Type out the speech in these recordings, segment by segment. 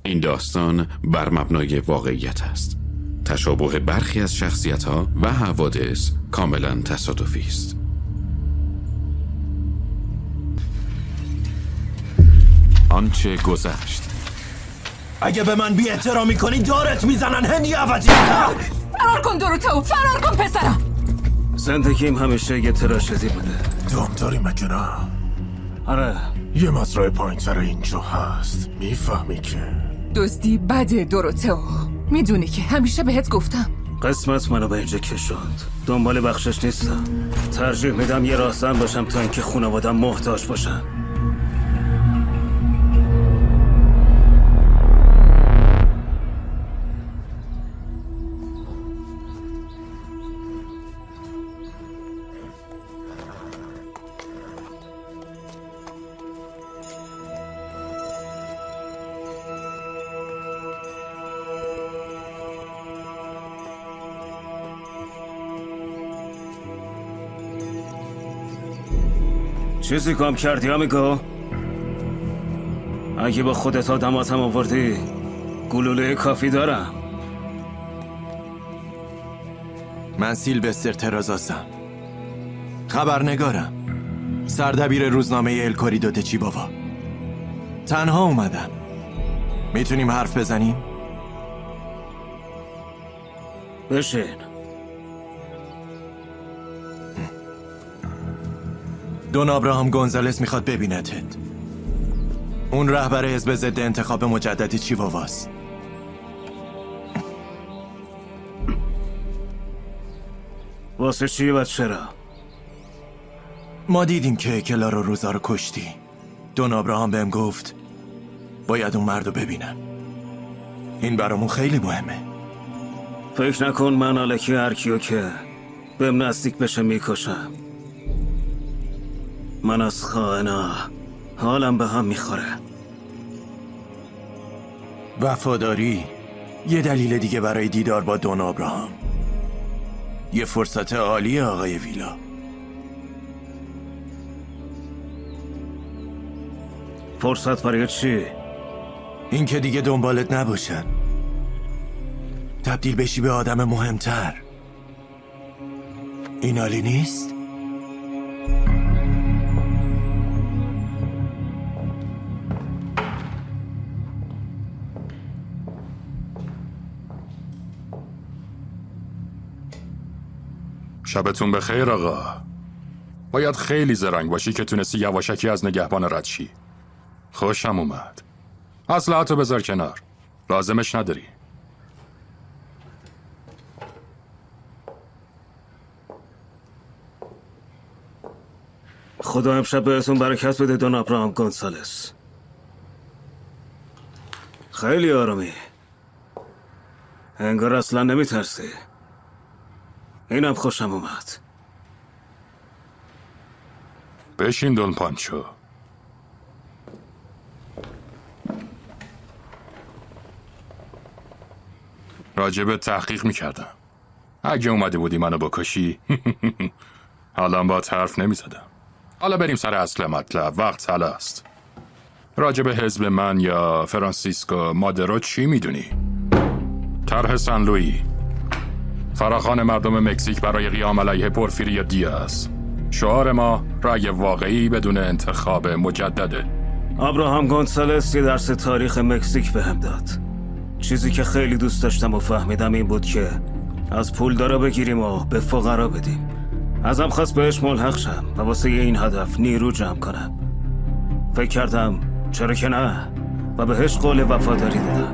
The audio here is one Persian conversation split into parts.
این داستان بر مبنای واقعیت است. تشابه برخی از شخصیت‌ها و حوادث کاملا تصادفی است. آنچه گذشت. اگه به من بی احترامی کنی دارت میزنن هندی عوضی. فرار کن دروتو، فرار کن پسرم. زندگیم همیشه یه تراژدی بوده. دوم داری مگه نه؟ آره. یه مزرعه پایین سر اینجا هست، میفهمی که دزدی بده دروتو. میدونی که همیشه بهت گفتم. قسمت منو به اینجا کشوند. دنبال بخشش نیستم. ترجیح میدم یه راهزن باشم تا اینکه خانواده‌ام محتاج باشن. چیزی کام کردی آمیگو؟ اگه با خودت آدماتم آوردی گلوله کافی دارم. من سیلوستر ترازاسم، خبرنگارم، سردبیر روزنامه ال کوریدو د چیواوا. تنها اومدم. میتونیم حرف بزنیم؟ بشین. دون ابراهام گونزالس میخواد ببینتت. اون رهبر حزب ضد انتخاب مجدد چیواواست. واسه چی و چرا؟ ما دیدیم که کلارا روزا رو کشتی. دون ابراهام بهم گفت باید اون مردو ببینم. این برامون خیلی مهمه. فکر نکن من الکی هر کیو که بهم نزدیک بشه میکشم. من از خائنا حالم به هم میخوره. وفاداری یه دلیل دیگه برای دیدار با دون ابراهام. یه فرصت عالیه آقای ویلا. فرصت برای چی؟ این که دیگه دنبالت نباشن، تبدیل بشی به آدم مهمتر. این عالی نیست؟ شبتون بخیر آقا. باید خیلی زرنگ باشی که تونستی یواشکی از نگهبان رد شی. خوشم اومد. اسلحه‌تو بذار کنار، لازمش نداری. خدا امشب بهتون برکت بده دون ابراهام گونسالس. خیلی آرومی، انگار اصلا نمیترسی. اینم خوشم اومد. بشین دون پانچو. راجب تحقیق میکردم. اگه اومده بودی منو بکشی حالا با حرف نمیزدم. حالا بریم سر اصل مطلب. وقت حالا است. راجب حزب من یا فرانسیسکو مادرو چی میدونی؟ طرح سن لویی، فراخوان مردم مکزیک برای قیام علیه پورفیریا دیاز. شعار ما رأی واقعی بدون انتخاب مجدده. ابراهام گونسالس یه درس تاریخ مکزیک بهم داد. چیزی که خیلی دوست داشتم و فهمیدم این بود که از پولدارا بگیریم و به فقرا بدیم. ازم خواست بهش ملحق شم و واسه این هدف نیرو جمع کنم. فکر کردم چرا که نه و بهش قول وفاداری دادم.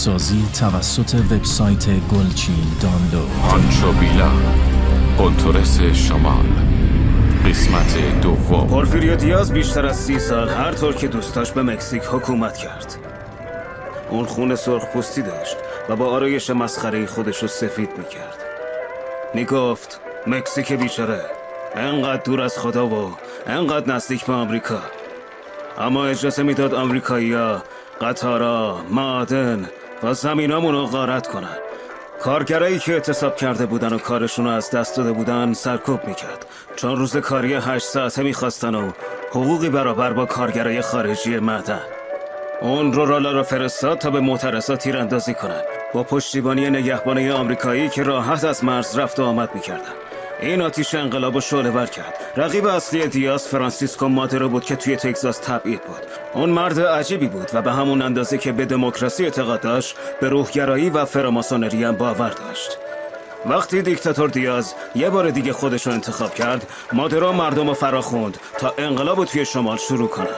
فیلمسازی توسط وبسایت گلچین دانلود. پانچو ویلا، کنتورس شمال، قسمت دوم. پورفیریو دیاز بیشتر از 30 سال هر طور که دوست داشت به مکزیک حکومت کرد. اون خون سرخ پوستی داشت و با آرایش مسخره خودش رو سفید میکرد. میگفت مکزیک بیچاره انقدر دور از خدا و انقدر نزدیک به آمریکا، اما اجازه میداد آمریکایی‌ها قطارا، معادن و زمینامون رو غارت کنن. کارگرایی که اعتصاب کرده بودن و کارشون رو از دست داده بودن سرکوب میکرد، چون روز کاری 8 ساعته میخواستن و حقوقی برابر با کارگرای خارجی معدن. اون رورالا رو فرستاد تا به معترضا تیراندازی کنن با پشتیبانی نگهبانای آمریکایی که راحت از مرز رفت و آمد میکردن. این آتیش انقلاب رو شعله‌ور کرد. رقیب اصلی دیاز فرانسیسکو مادرو بود که توی تگزاس تبعید بود. اون مرد عجیبی بود و به همون اندازه که به دموکراسی اعتقاد داشت، به روحگرایی و فراماسونری هم باور داشت. وقتی دیکتاتور دیاز یه بار دیگه خودش رو انتخاب کرد، مادرو مردم رو فراخوند تا انقلاب رو توی شمال شروع کنن.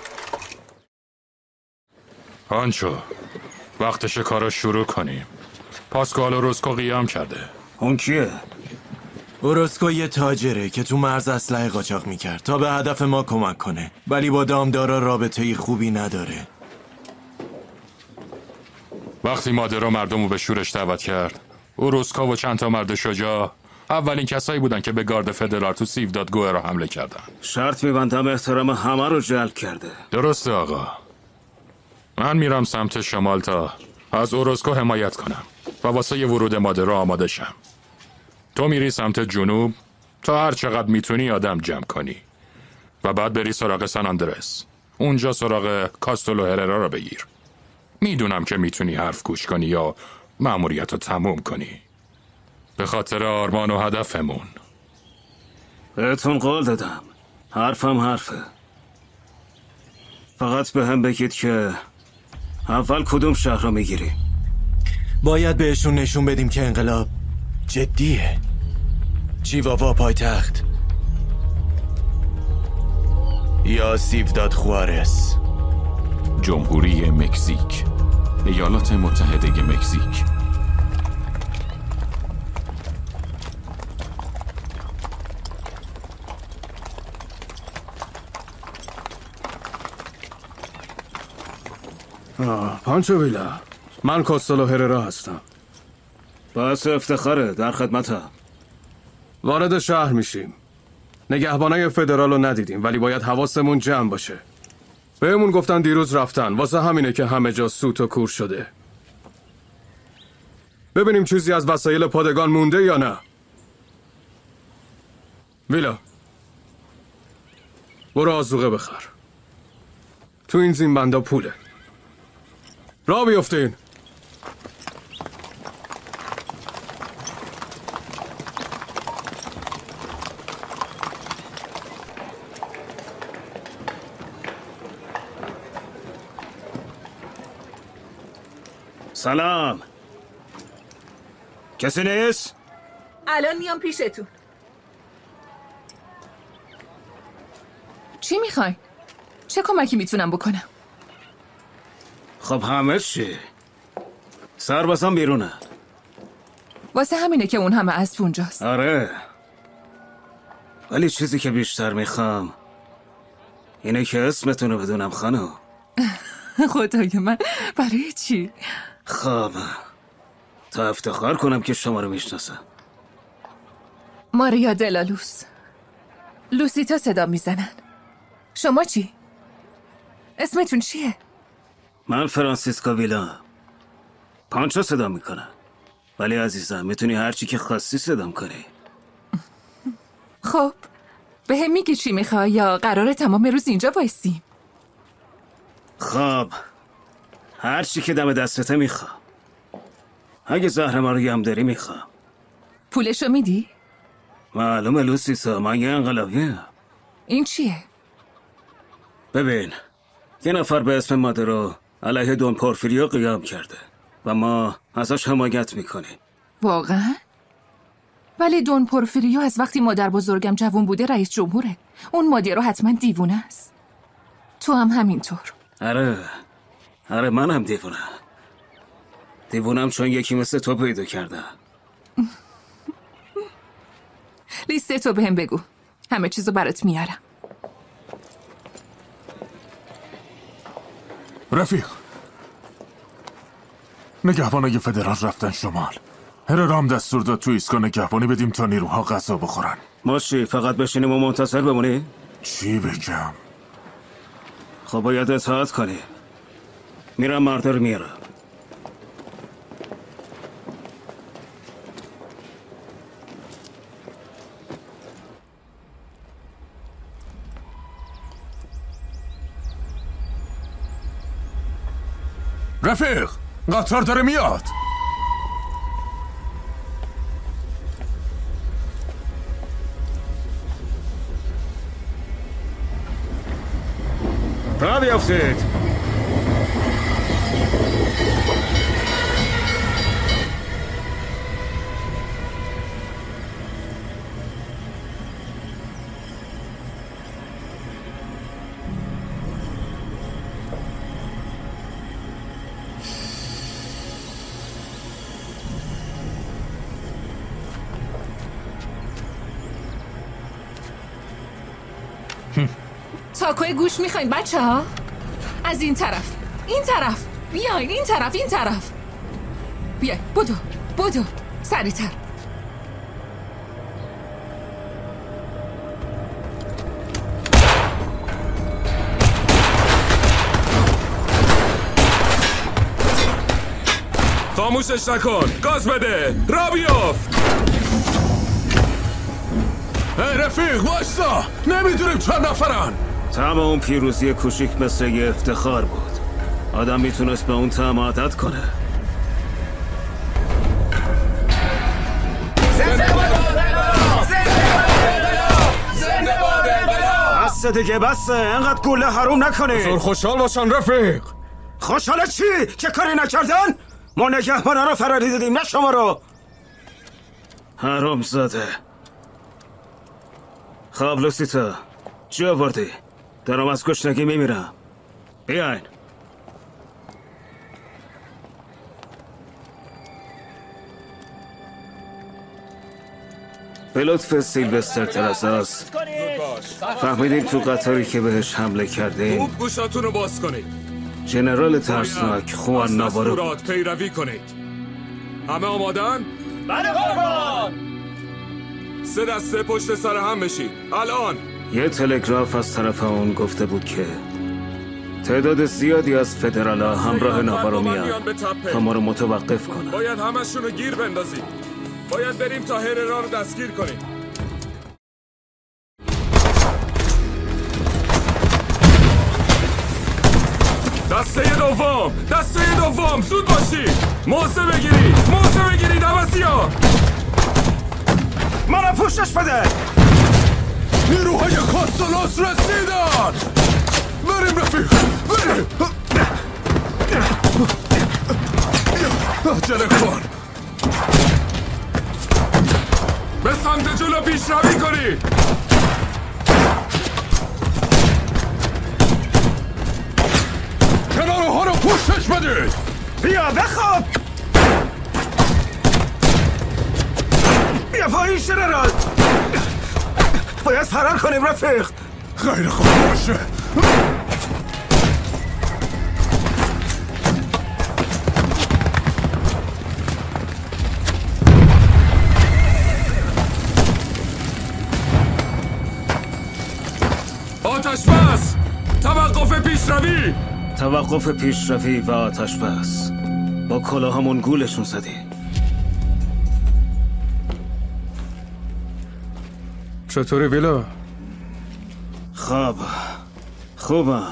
پانچو، وقتشه کارو شروع کنیم. پاسکوال اوروسکو قیام کرده. اون کیه؟ اوروسکو یه تاجره که تو مرز اسلحه قاچاق میکرد تا به هدف ما کمک کنه، ولی با دامدارا رابطه خوبی نداره. وقتی مادرو مردمو به شورش دعوت کرد، اوروسکو و چند تا مرد شجاع اولین کسایی بودن که به گارد فدرال تو سیوداد گوئرا حمله کردن. شرط میبندم احترام همه رو جلب کرده. درسته آقا. من میرم سمت شمال تا از اوروسکو حمایت کنم و واسه ی ورود مادرو آماده شم. تو میری سمت جنوب تا هر چقدر میتونی آدم جمع کنی و بعد بری سراغ سن آندرس. اونجا سراغ کاستلو هررا رو بگیر. میدونم که میتونی حرف گوش کنی یا مأموریت رو تموم کنی. به خاطر آرمان و هدفمون. بهتون قول دادم. حرفم حرفه. فقط به هم بگید که اول کدوم شهر رو میگیری؟ باید بهشون نشون بدیم که انقلاب جدیه. چیواوا پایتخت یا سیوداد خوارس. جمهوری مکزیک، ایالات متحده مکزیک. پانچو ویلا، من کاستلو هررا هستم. باعث افتخاره، در خدمتم. وارد شهر میشیم. نگهبانای فدرال رو ندیدیم، ولی باید حواسمون جمع باشه. بهمون گفتن دیروز رفتن، واسه همینه که همه جا سوت و کور شده. ببینیم چیزی از وسایل پادگان مونده یا نه. ویلا، برو آذوقه بخر. تو این زینبندا پوله. راه بیفتین. سلام. کسی نیست؟ الان میام پیشتون. چی میخوای؟ چه کمکی میتونم بکنم؟ خب همه چی؟ سربازان بیرونه. واسه همینه که اون همه اسب اونجاست. آره، ولی چیزی که بیشتر میخوام اینه که اسمتون رو بدونم خانم. خدای من، برای چی؟ خب تا افتخار کنم که شما رو میشناسم. ماریا دلالوس. لوسیتا صدا میزنن. شما چی؟ اسمتون چیه؟ من فرانسیسکو ویلا. پانچو صدا میکنم. ولی عزیزم میتونی هرچی که خواستی صدام کنی. خب به هم میگی چی میخوای یا قراره تمام روز اینجا بایستیم؟ خب هرچی که دم دستته میخوام. اگه زهرماری هم داری میخوام. پولشو میدی؟ معلومه لوسیتا، من یه انقلابیم. این چیه؟ ببین، یه نفر به اسم مادرو علیه دون پورفیریو قیام کرده و ما ازش حمایت میکنیم. واقعا؟ ولی دون پورفیریو از وقتی مادر بزرگم جوان بوده رئیس جمهوره. اون مادرو حتما دیوونه است. تو هم همینطور. آره من هم دیوونه. دیوونم چون یکی مثل تو پیدا کرده. لیست تو بهم بگو، همه چیزو برات میارم. رفیق، نگهبانای فدرال رفتن شمال. هررام دستور داد تو ایستگاه نگهبانی بدیم تا نیروها غذا بخورن. ما چی؟ فقط بشینیم و منتظر بمونی؟ چی بگم؟ خب باید اطاعت کنی. میرم مرد رو میارم. رفیق، قطار داره میاد. را بیافتید. تاکوی گوش میخواین بچه ها؟ از این طرف، این طرف، بیاین این طرف، این طرف. بیاین، بدو سریعتر. خاموشش نکن، گاز بده، را بیافت. رفیق واستا، نمیدونیم چند نفرن. طعم اون پیروزی کوچیک مثل یه افتخار بود. آدم میتونست به اون طعم عادت کنه. بسه دیگه بسه، انقدر گوله حروم نکنی. زور خوشحال باشن رفیق. خوشحاله چی؟ چه کاری نکردن؟ ما نگهبانا رو فراری دادیم، نه شما رو. حروم زاده. خب لوسیتا، چی آوردی؟ دارم از گشنگی میمیرم. بیاین. به لطف سیلوستر تراساس فهمیدیم تو قطاری که بهش حمله کردیم خوب گوشاتون رو باز کنید. جنرال ترسناک خوان ناوارو پیروی کنید. همه آمادن؟ بله قربان. 3 دسته پشت سر هم بشید الان. یه تلگراف از طرف اون گفته بود که تعداد زیادی از فدرالا همراه ناوارو میان تا ما رو متوقف کنن. باید همشون رو گیر بندازیم. باید بریم تا هررا رو دستگیر کنیم. دسته دوم زود باشید. موضع بگیرید عوضی‌ها. ما رو پوشش بده. نیروهای کاستالاس رسیدن. بریم رفیق، بریم. عجله کن. به سمت جلو پیشروی کنید. کنارها رو پوشش بدید. بیا بخواب. بیا پایین جنرال. باید فرار کنیم رفیق. خیلی خوب باشه. آتش بس. توقف پیشروی و آتش بس. با کلاهمون گولشون زدی. چطوری ویلا؟ خوبم.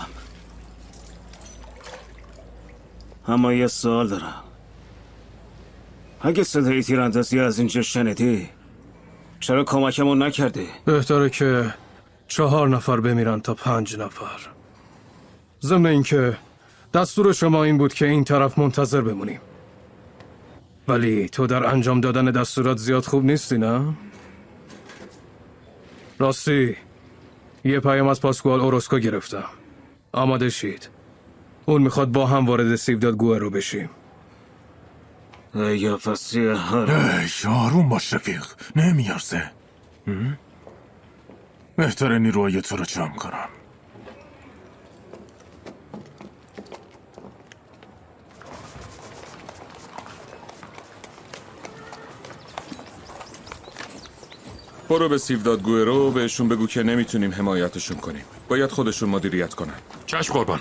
اما یه سوال دارم. اگه صدای تیراندازی از اینجا شنیدی چرا کمکمون نکردی؟ بهتره که 4 نفر بمیرن تا 5 نفر. ضمن اینکه دستور شما این بود که این طرف منتظر بمونیم. ولی تو در انجام دادن دستورات زیاد خوب نیستی نه؟ راستی یه پیام از پاسکوال اوروسکو گرفتم. آماده شید. اون میخواد با هم وارد سیوداد گوئرو بشیم. یا فسی آروم باش رفیق، نمیارزه. بهتره نیروهای تو رو جمع کنم. برو به سیوداد گوئرو بهشون بگو که نمیتونیم حمایتشون کنیم. باید خودشون مدیریت کنن. چشم قربان.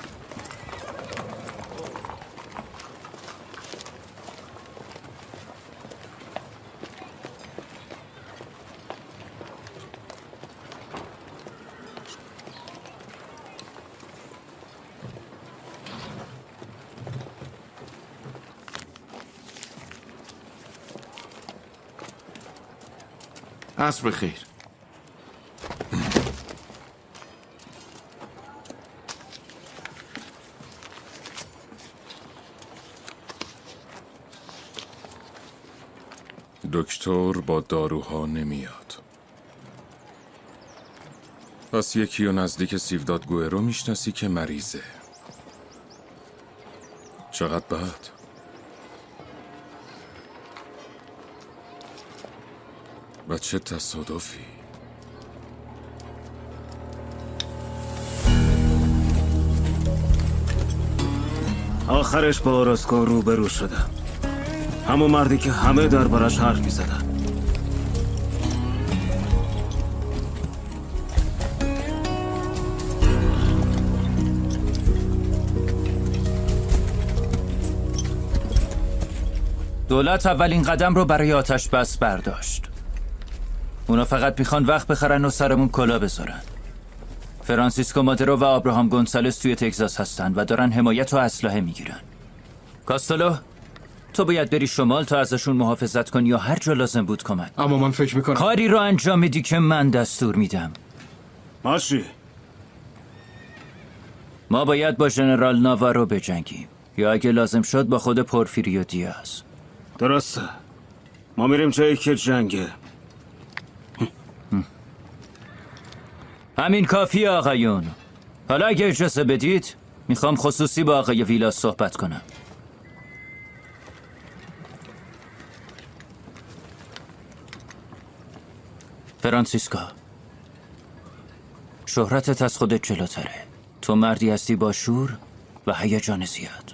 عصر بخیر. دکتر با داروها نمیاد. پس یکی و نزدیک سیوداد گوئرو میشناسی که مریضه. چقدر بد. و چه تصادفی. آخرش با اوراسکو روبرو شدم. همون مردی که همه دربارش حرف می‌زدن. دولت اولین قدم رو برای آتش بس برداشت. اونا فقط میخوان وقت بخرن و سرمون کلا بذارن. فرانسیسکو مادرو و آبراهام گونسالس توی تگزاس هستن و دارن حمایت و اسلحه میگیرن. کاستلو، تو باید بری شمال تا ازشون محافظت کنی یا هر جا لازم بود کمک. اما من فکر میکنم کاری رو انجام میدی که من دستور میدم. ماشی. ما باید با ژنرال ناوارو بجنگیم یا اگه لازم شد با خود پورفیریو دیاز. درسته. ما میریم جایی که جنگه. همین کافیه آقایون. حالا اگه اجازه بدید میخوام خصوصی با آقای ویلاس صحبت کنم. فرانسیسکا، شهرتت از خودت جلوتره. تو مردی هستی با شور و هیجان زیاد.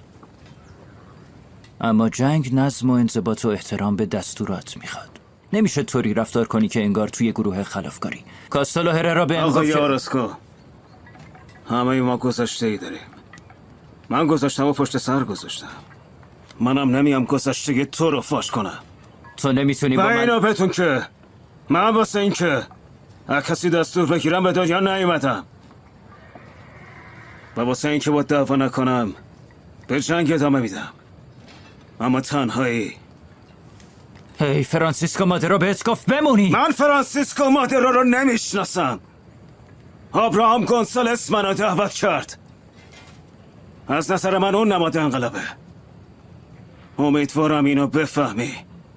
اما جنگ نظم و انضباط و احترام به دستورات میخواد. نمیشه طوری رفتار کنی که انگار توی گروه خلافکاری. کاستلو هررا به آقای اوراسکو، همه ما گذشته ای داریم. من گذاشتم و پشت سر گذاشتم. منم نمیم گذشته تو رو فاش کنم. تو نمیتونی با من... اینو بتون که من واسه این که کسی دستور بگیرم به دنیا نیومدم و واسه این که با دعوا نکنم به جنگ ادامه میدم. اما تنهایی. هی فرانسیسکو مادرو بهت گفت بمونی. من فرانسیسکو مادرو رو نمیشناسم. آبراهام گونسالس منو دعوت کرد. از نظر من اون نماد انقلابه. امیدوارم اینو بفهمی.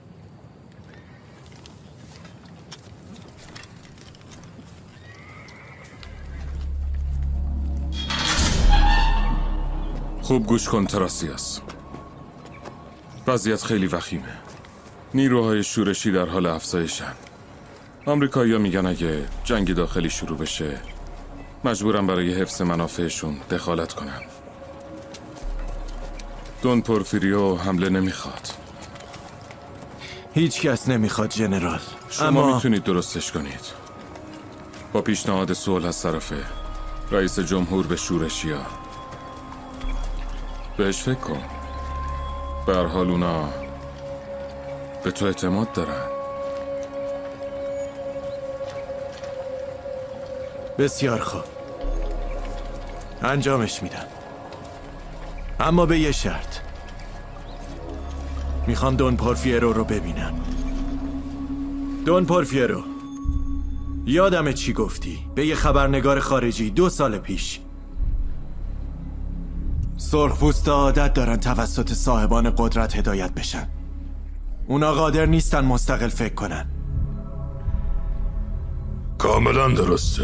خوب گوش کن تراسیاس. وضعیت خیلی وخیمه. نیروهای شورشی در حال افزایشن. آمریکایی‌ها میگن اگه جنگ داخلی شروع بشه مجبورن برای حفظ منافعشون دخالت کنن. دون پورفیریو حمله نمیخواد. هیچ کس نمیخواد ژنرال. شما میتونید درستش کنید. با پیشنهاد صلح از طرف رئیس جمهور به شورشی‌ها. بهش فکر کن. به هر حال اونا به تو اعتماد دارن. بسیار خوب، انجامش میدم، اما به یه شرط. میخوام دون پورفیرو رو ببینم. دون پورفیرو، یادمه چی گفتی به یه خبرنگار خارجی 2 سال پیش. سرخپوستا عادت دارن توسط صاحبان قدرت هدایت بشن. اونا قادر نیستن مستقل فکر کنن. کاملا درسته.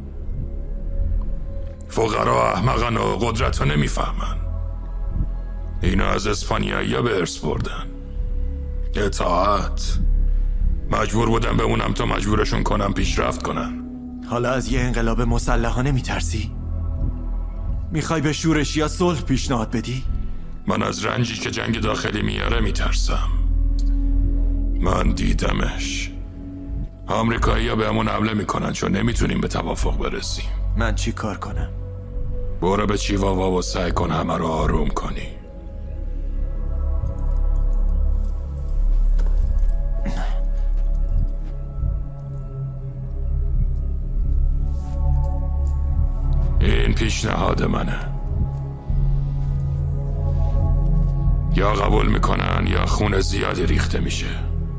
فقرا احمقن و قدرت ها نمیفهمن. اینو از اسپانیایی‌ها به ارث بردن. اطاعت. مجبور بودم بمونم تا مجبورشون کنم پیشرفت کنن. حالا از یه انقلاب مسلحانه میترسی؟ میخوای به شورشی یا صلح پیشنهاد بدی؟ من از رنجی که جنگ داخلی میاره میترسم. من دیدمش. آمریکایی‌ها بهمون حمله میکنن چون نمیتونیم به توافق برسیم. من چی کار کنم؟ برو به چیواوا و سعی کن همه رو آروم کنی. این پیشنهاد منه. یا قبول میکنن یا خون زیادی ریخته میشه.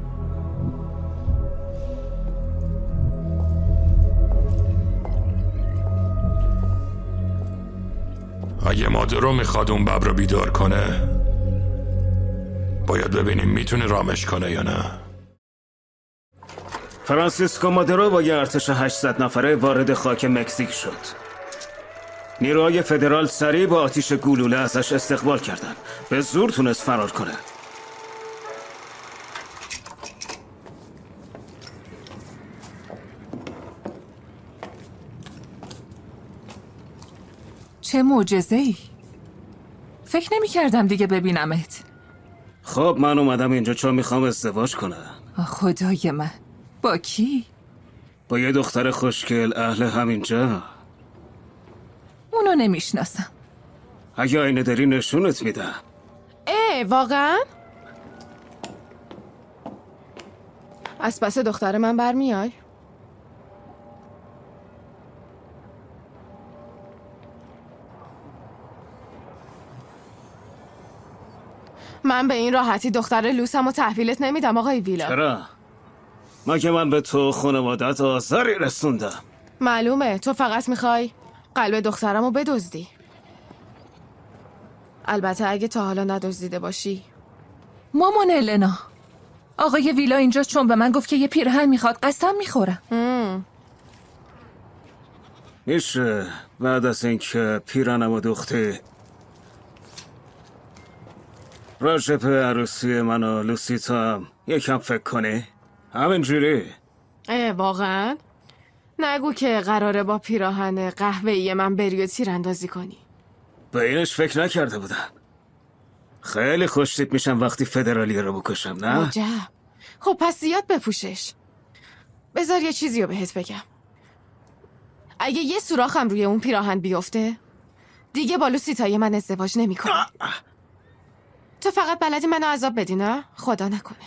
اگه مادرو میخواد اون ببر رو بیدار کنه، باید ببینیم میتونه رامش کنه یا نه. فرانسیسکو مادرو با یه ارتش 800 نفره وارد خاک مکزیک شد. نیروهای فدرال سریع با آتیش گلوله ازش استقبال کردن. به زور تونست فرار کنه. چه معجزه‌ای. فکر نمی کردم دیگه ببینمت. خب من اومدم اینجا چون میخوام ازدواج کنم. خدای من. با کی؟ با یه دختر خوشگل اهل همینجا. اونو نمیشناسم. اگه آینه داری نشونت میدم. واقعا؟ از پس دختر من برمیای؟ من به این راحتی دختر لوسم و تحویلت نمیدم آقای ویلا. چرا؟ مگه من به تو خانوادت آزاری رسوندم؟ معلومه تو فقط میخوای قلب دخترم رو بدزدی. البته اگه تا حالا ندزدیده باشی. مامان النا، آقای ویلا اینجا چون به من گفت که یه پیرهن میخواد قسم میخورم. میشه بعد از اینکه پیرهنم و دوختی راجع به عروسی من و لوسیتا هم یکم فکر کنی؟ همینجوری؟ واقعا؟ نگو که قراره با پیراهن قهوه‌ای من بری و تیراندازی کنی. به اینش فکر نکرده بودم. خیلی خوشتیپ میشم وقتی فدرالی رو بکشم، نه؟ عجب. خب پس زیاد بپوشش. بذار یه چیزی رو بهت بگم. اگه یه سوراخم روی اون پیراهن بیفته دیگه با لوسیتای من ازدواج نمی کنی. تو فقط بلدی منو عذاب بدی، نه؟ خدا نکنه.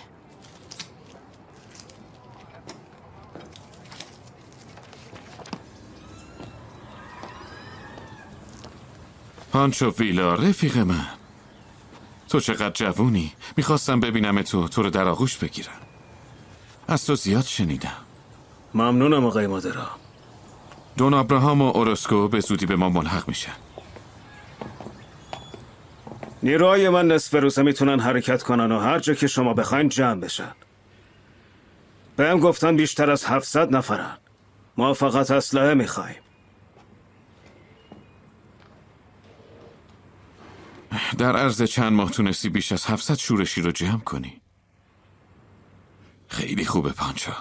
پانچو ویلا رفیق من، تو چقدر جوونی. میخواستم ببینم تو رو در آغوش بگیرم. از تو زیاد شنیدم. ممنونم آقای مادرا. دون ابراهام و اورسکو به زودی به ما ملحق میشن. نیروهای من نصف روزه میتونن حرکت کنن و هر جا که شما بخواین جمع بشن. بهم گفتن بیشتر از 700 نفرن. ما فقط اسلحه میخوایم. در عرض چند ماه تونستی بیش از 700 شورشی رو جمع کنی. خیلی خوبه پانچا.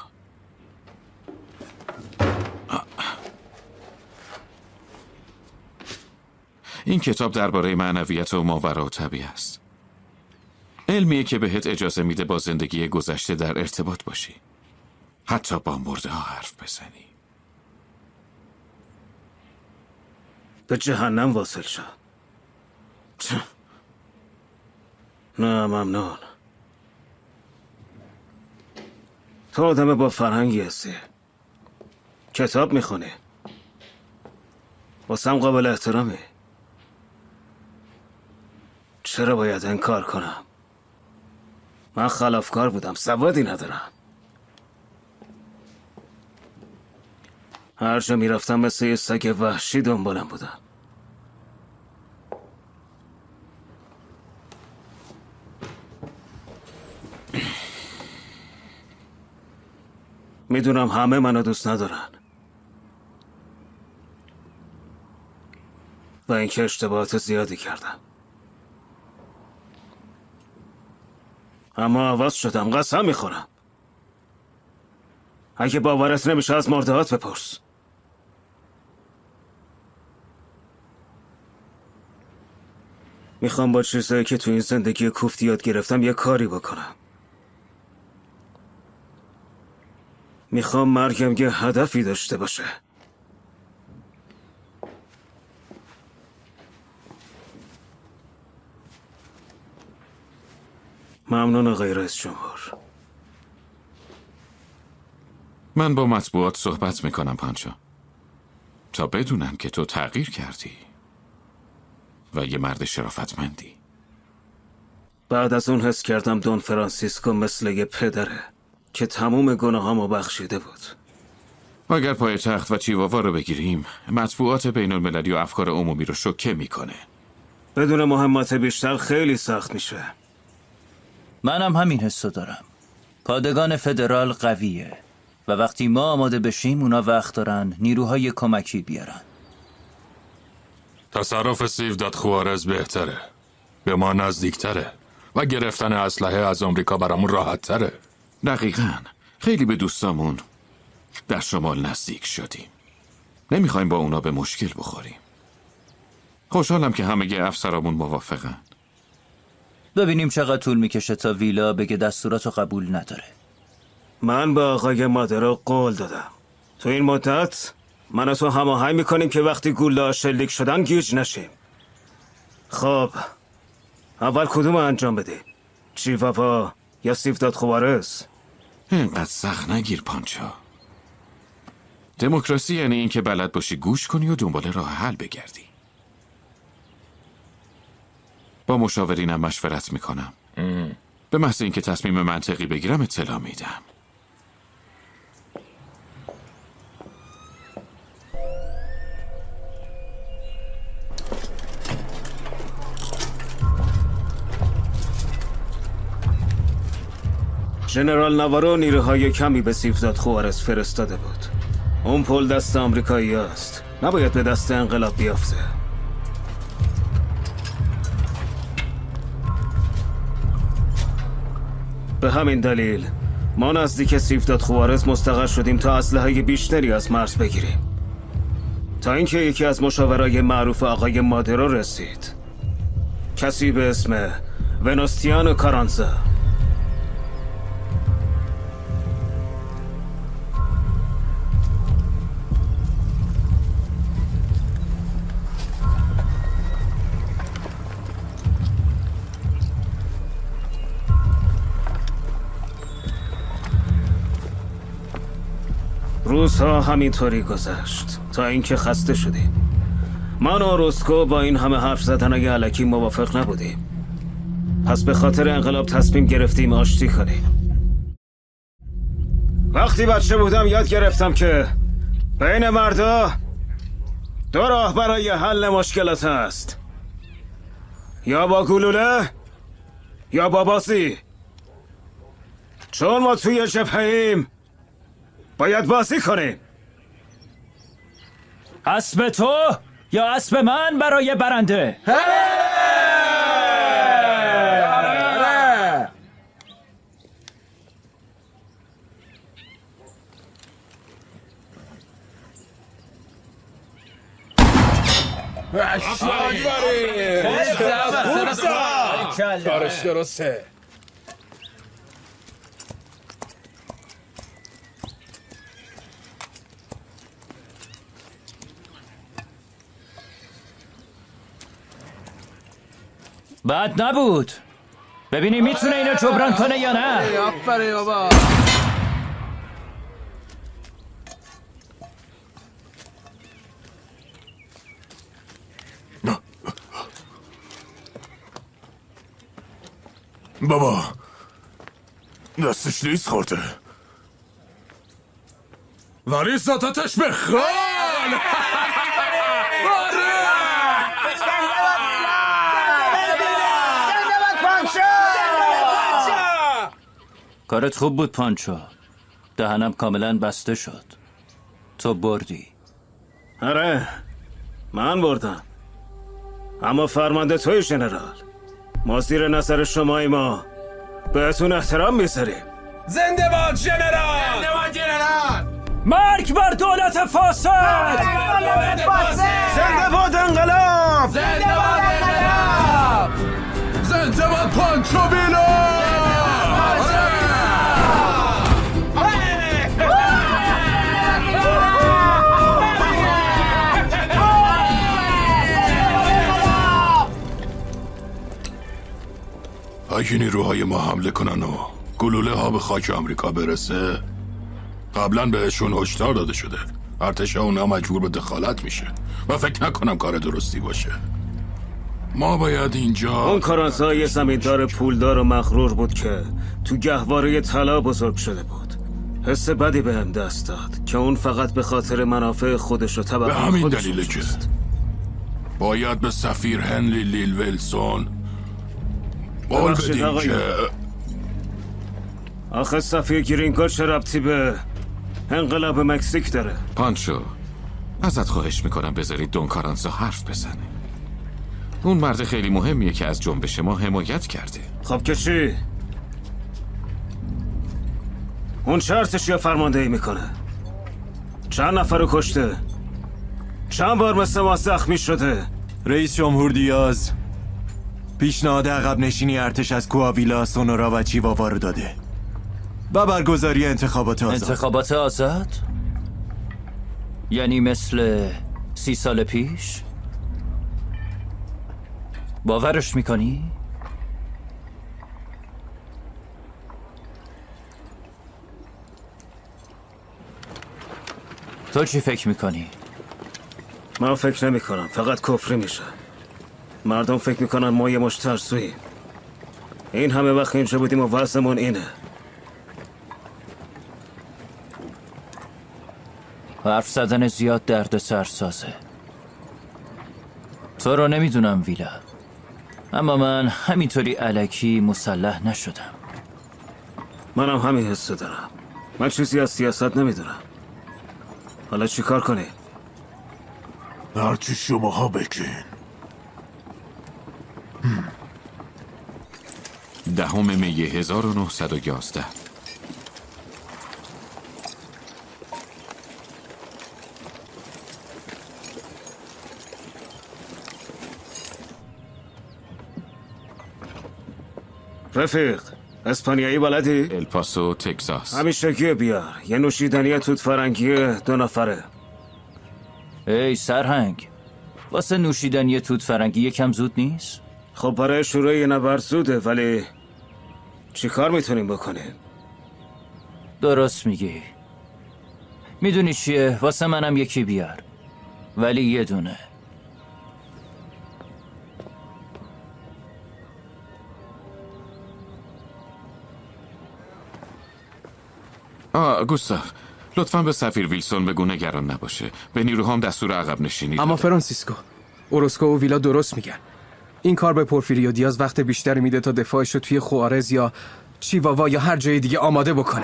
این کتاب درباره معنویت و ماوراء الطبیعه است. علمیه که بهت اجازه میده با زندگی گذشته در ارتباط باشی. حتی با مرده ها حرف بزنی. به جهنم واصل شد. نه ممنون. تو آدم با فرهنگی هستی. کتاب میخونی. واسم قابل احترامی. چرا باید انکار کنم؟ من خلافکار بودم، سوادی ندارم. هر جا میرفتم مثل یه سگ وحشی دنبالم بودم. میدونم همه منو دوست ندارن و اینکه اشتباهات زیادی کردم. اما عوض شدم، قسم میخورم. اگه باورت نمیشه از مردهات بپرس. میخوام با چیزایی که تو این زندگی کوفتی یاد گرفتم یه کاری بکنم. میخوام مرگم یه هدفی داشته باشه. ممنون آقای رئیس جمهور. من با مطبوعات صحبت میکنم پانچو، تا بدونم که تو تغییر کردی و یه مرد شرافتمندی. بعد از اون حس کردم دون فرانسیسکو مثل یه پدره که تموم گناهامو بخشیده بود. اگر پای تخت و چیواوا رو بگیریم، مطبوعات بین المللی و افکار عمومی رو شوکه میکنه. بدون مهمات بیشتر خیلی سخت میشه. منم همین حسو دارم. پادگان فدرال قویه و وقتی ما آماده بشیم اونا وقت دارن نیروهای کمکی بیارن. تصرف سیوداد خوارز بهتره، به ما نزدیکتره و گرفتن اسلحه از آمریکا برامون راحت تره. دقیقاً. خیلی به دوستامون در شمال نزدیک شدیم. نمیخوایم با اونا به مشکل بخوریم. خوشحالم که همه افسرامون موافقن. ببینیم چقدر طول میکشه تا ویلا بگه دستوراتو قبول نداره. من به آقای مادرو قول دادم تو این مدت من و تو هماهنگ میکنیم که وقتی گولا شلیک شدن گیج نشیم. خب اول کدوم انجام بدیم؟ چیواوا یا سیوداد خوارز؟ اینقدر سخت نگیر پانچو. دموکراسی یعنی این که بلد باشی گوش کنی و دنبال راه حل بگردی. با مشاورینم مشورت میکنم. به محض اینکه تصمیم منطقی بگیرم اطلاع میدم. ژنرال ناوارو نیروهای کمی به سیوداد خوارز فرستاده بود. اون پل دست آمریکایی است، نباید به دست انقلاب بیافته. به همین دلیل ما نزدیک سیوداد خوارز مستقر شدیم تا اسلحه بیشتری از مرز بگیریم، تا اینکه یکی از مشاورای معروف آقای مادرو رسید، کسی به اسم ونوستیانو کارانزا. روزها همینطوری گذشت تا اینکه خسته شدیم. من و روسکو با این همه حرف زدن الکی موافق نبودیم. پس به خاطر انقلاب تصمیم گرفتیم آشتی کنیم. وقتی بچه بودم یاد گرفتم که بین مردا دو راه برای حل مشکلات هست، یا با گلوله یا با بازی. چون ما توی جبهه‌ایم باید بازی کنیم. اسب تو یا اسب من برای برنده؟ کارش درسته. بد نبود. ببینیم میتونه اینو جبران کنه یا نه. آفرین بابا. بابا دستش لیز خورده. ولی ساتتش به خال. کارت خوب بود پانچو. دهنم کاملا بسته شد. تو بردی. آره من بردم، اما فرمانده توی ژنرال. ما زیر نظر شمایی ما بهتون احترام میذاریم. زنده باد ژنرال! زنده باد ژنرال! مرگ بر دولت فاسد! زنده باد انقلاب! زنده باد انقلاب! زنده باد پانچو ویلا! اگه نیروهای ما حمله کنن و گلوله ها به خاک آمریکا برسه، قبلا بهشون هشدار داده شده. ارتش اونا مجبور به دخالت میشه و فکر نکنم کار درستی باشه. ما باید اینجا... اون کارانسا یه زمیندار پولدار و مغرور بود که تو گهواره طلا بزرگ شده بود. حس بدی بهم دست داد که اون فقط به خاطر منافع خودش و طبقه به همین خودش دلیله که جست. باید به سفیر هنری لیل ویلسون قول ببخشید بدیم آقای. که آخه سفیر گرینگو چه ربطی به انقلاب مکزیک داره؟ پانچو، ازت خواهش میکنم بذارید دون کارانسا حرف بزنه. اون مرد خیلی مهمیه که از جنبش ما حمایت کرده. خب که چی؟ اون چه ارتشی فرماندهی میکنه؟ چند نفر رو کشته؟ چند بار مثل ما زخمی شده؟ رئیس جمهور دیاز پیشنهاد عقب نشینی ارتش از کوآویلا، سونورا و چیواوا رو داده و برگزاری انتخابات آزاد. انتخابات آزاد؟ یعنی مثل 30 سال پیش؟ باورش میکنی؟ تو چی فکر میکنی؟ من فکر نمی کنم، فقط کفری میشه. مردم فکر میکنن ما یه مش ترسوییم. این همه وقت اینجا بودیم و وضعمون اینه. حرف زدن زیاد درد سر سازه. تو رو نمیدونم ویلا، اما من همینطوری الکی مسلح نشدم. منم همین حسو دارم. من چیزی از سیاست نمیدونم. حالا چی کار کنی؟ هرچی شماها بگین. 10 می 1911. رفیق، اسپانیایی بلدی؟ الپاسو، تگزاس. همیشگی بیار. یه نوشیدنی توت فرنگی 2 نفره. ای سرهنگ، واسه نوشیدنی توت فرنگی یکم زود نیست؟ خب برای شروع یه نبرد زوده، ولی چی کار میتونیم بکنیم؟ درست میگی. میدونی چیه؟ واسه منم یکی بیار، ولی یه دونه. گوستاف، لطفاً به سفیر ویلسون بگو نگران نباشه. به نیروهام دستور عقب نشینی اما داده. فرانسیسکو، اوراسکو و ویلا درست میگن. این کار به پورفیریو دیاز وقت بیشتری میده تا دفاعش رو توی خوارز یا چیواوا یا هر جای دیگه آماده بکنه.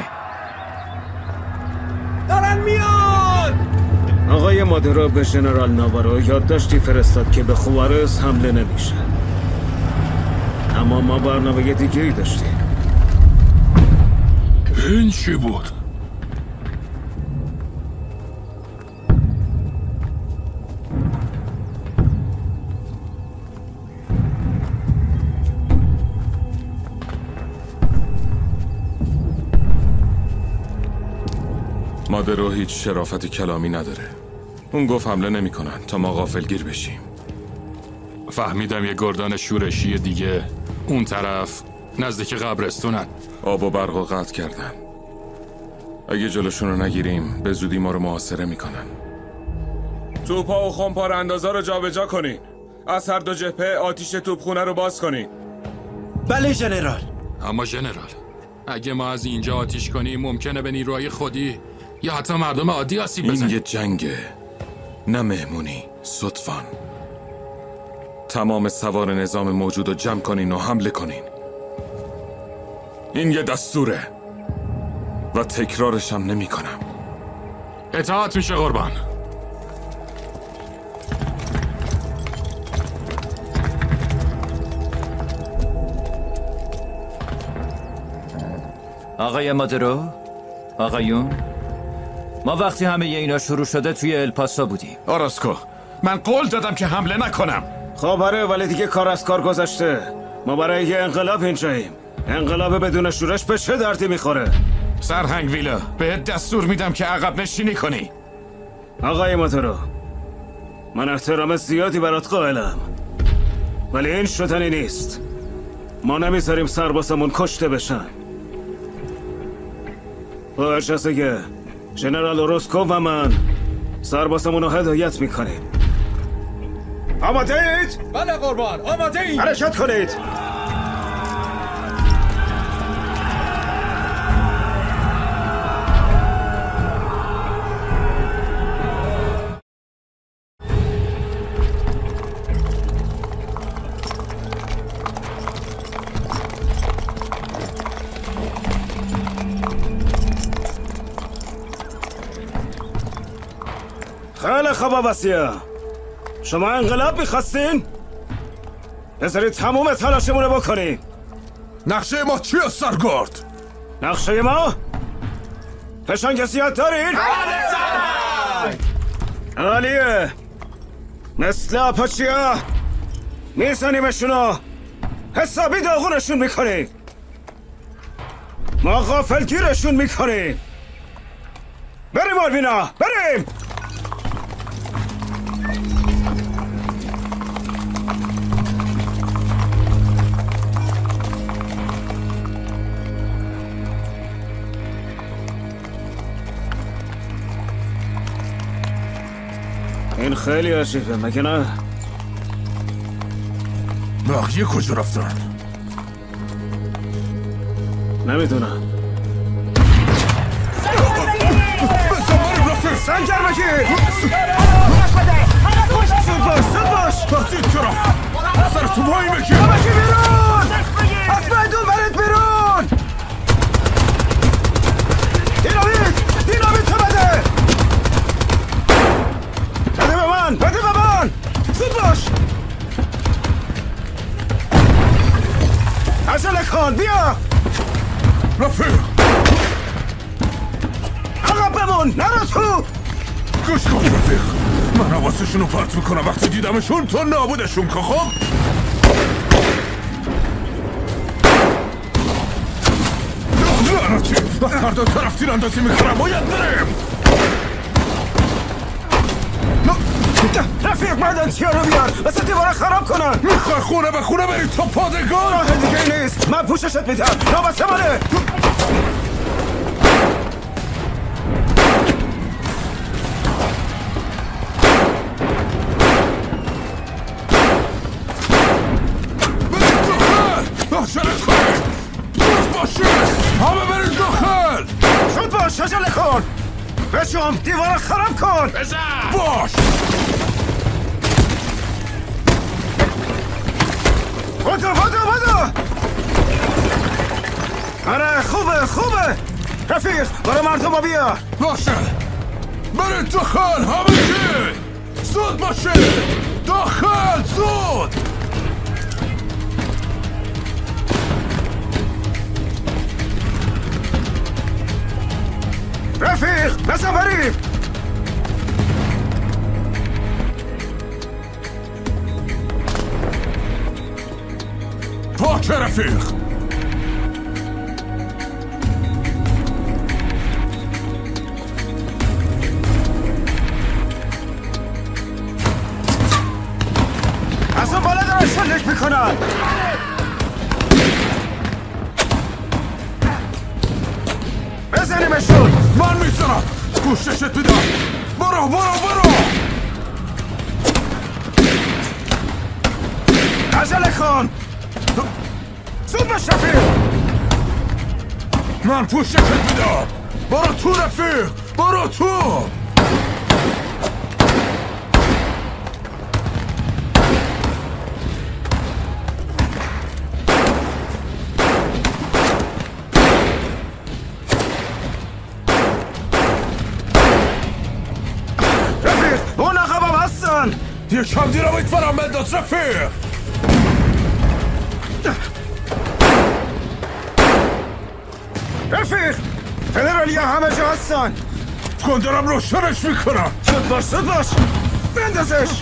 دارن میان! آقای مادرو به ژنرال ناوارو یادداشتی فرستاد که به خوارز حمله نمیشه. اما ما برنامه دیگه‌ای داشتیم. این چی بود؟ مادرو هیچ شرافت کلامی نداره. اون گفت حمله نمی کنن تا ما غافلگیر بشیم. فهمیدم یه گردان شورشی دیگه اون طرف نزدیک قبرستونن. آب و برق رو قطع کردن. اگه جلوشون رو نگیریم به زودی ما رو محاصره میکنن. توپا و خمپار اندازا رو جابجا کنین. از هر 2 جبهه آتیش توپخونه رو باز کنین. بله ژنرال. اما ژنرال، اگه ما از اینجا آتیش کنیم ممکنه به نیروهای خودی یا حتی مردم عادی آسیب بزنه. این یه جنگه، نه مهمونی. صدفان تمام سوار نظام موجود رو جمع کنین و حمله کنین. این یه دستوره و تکرارش هم نمی کنم. اطاعت میشه قربان. آقای مادرو، آقایون، ما وقتی همه اینا شروع شده توی الپاسو بودیم. آراسکو، من قول دادم که حمله نکنم. خب آره، ولی دیگه کار از کار گذشته. ما برای یه انقلاب اینجاییم. انقلاب بدون شورش به چه دردی میخوره؟ سرهنگ ویلا، بهت دستور میدم که عقب نشینی کنی. آقای ماتورو، من احترام زیادی برات قائلم، ولی این شدنی نیست. ما نمیذاریم سربازمون کشته بشن. با اجازه ژنرال اوروسکو و من سربازمون رو هدایت میکنیم. آماده اید؟ بله قربان، آماده اید. حرکت کنید. خیلی خوب وصیه، شما انقلاب میخواستین؟ بذارید تموم تلاشمونه بکنیم. نقشه ما چیه سرگرد؟ نقشه ما؟ فشانکسیات دارین؟ عالیه، مثل آپاچیا میزنیمشونو، حسابی داغونشون میکنیم. ما غافلگیرشون میکنیم. بریم آلبینا، بریم! این خیلی عجیبه، مگه نه؟ بقیه کجا رفتن؟ نمیدونم. سنگر بگیر! زود باش، زود باش! بازید طرف! سر تو پایی بگیر! بگیر بیرون! از میدون برید بیرون! دینامیت تو بده! بده به من! بده به من! زود باش! عجله کن، بیا! رفیق! عقب بمون، نرو تو! گوش کن رفیق، من حواسشون رو پرت میکنم وقتی دیدمشون، تو نابودشون که خب؟ لعنتی! هر دو طرف تیراندازی میکنم، باید بریم! رفیق معدنچیا رو بیار، واسه دیواره خراب کنن! میخوای خونه به خونه بری تا پادگان؟ راه دیگه نیست، من پوششت میدم، نوبت منه! زود باش، عجله کن! بچم، دیوار خراب کن! بزن! باش! بدو! آره، خوبه! رفیق، برای مردم بیا! باشه! برید داخل، همگی! زود باشید! داخل، زود! رفیق، بزن بریم! پاک رفیق! از اون بالا دارن شلک میکنن! بزنیمشون! من میزنم! گوششت میدم! برو! عجله کن! زود باش رفیق! من پوششت میدم! برو تو رفیق! برو تو! رفیق، اون عقبم هستن! یکم دیرامایت فرام بنداز رفیق! رفیق فدرالی همه جا هستن. کن دارم روشنش میکنم. زود باش بندازش.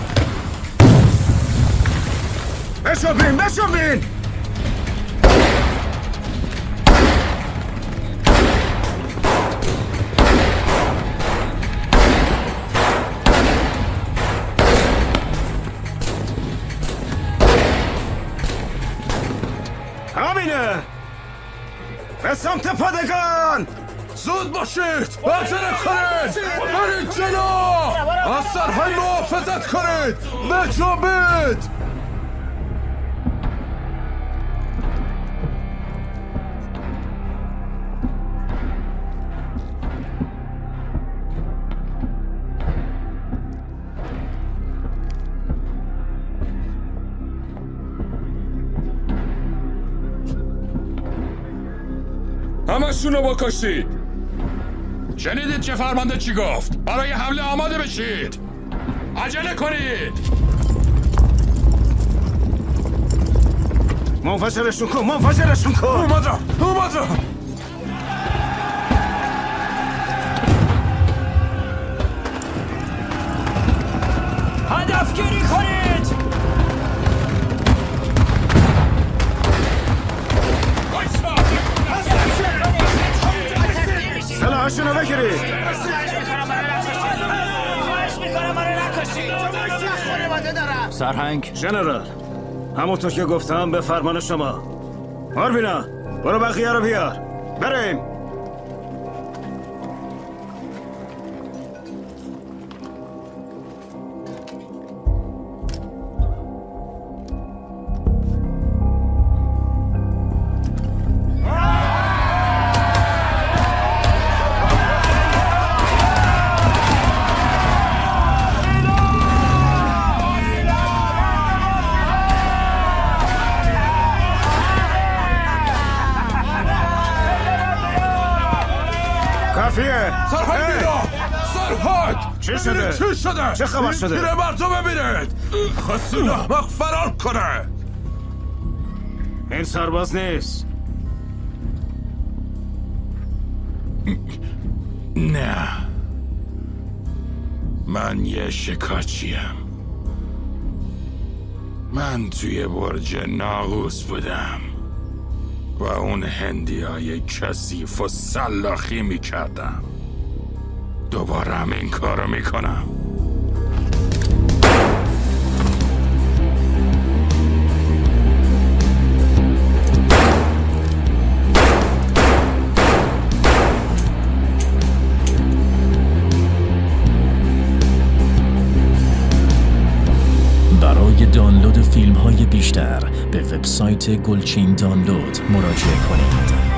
بشون بین. همینه. به سمت پادگان. زود باشید. عجله کنید. برید جلو. از سرهای محافظت کنید. بجنبید. همشونو بکشید. شنیدید که فرمانده چی گفت؟ برای حمله آماده بشید. عجله کنید. منفجرشون کن. اومدم. هدفگیری کنید. سلاحشونو بگیرید. سرهنگ ژنرال، همونطور که گفتم به فرمان شما. آربینا برو بقیه رو بیار. بریم. سرهنگ چی شده؟ چه خبر شده؟ پیرمردو ببینید. خواستون احمق فرار کنه. این سرباز نیست. نه، من یه شکارچیم. من توی برج ناقوس بودم و اون هندیای کثیف و سلاخی میکردم. دوباره هم این کارو میکنم. برای دانلود فیلم های بیشتر به وبسایت گلچین دانلود مراجعه کنید.